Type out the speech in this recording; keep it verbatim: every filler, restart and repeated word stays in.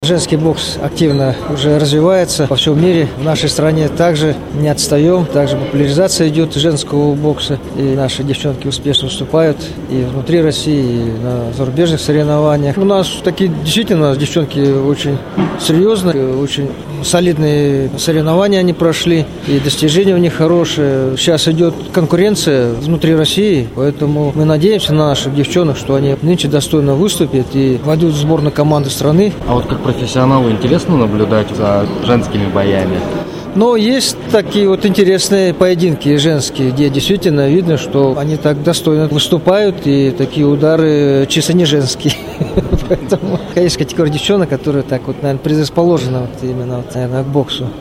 Женский бокс активно уже развивается по всему мире. В нашей стране также не отстаем, также популяризация идет женского бокса. И наши девчонки успешно выступают и внутри России, и на зарубежных соревнованиях. У нас такие действительно у нас девчонки очень серьезные, очень солидные соревнования они прошли, и достижения у них хорошие. Сейчас идет конкуренция внутри России, поэтому мы надеемся на наших девчонок, что они нынче достойно выступят и войдут в сборную команды страны. А вот как профессионалу интересно наблюдать за женскими боями? Но есть такие вот интересные поединки женские, где действительно видно, что они так достойно выступают, и такие удары чисто не женские. Поэтому есть категория девчонок, которые так вот, наверное, предрасположены вот именно, вот, наверное, к боксу.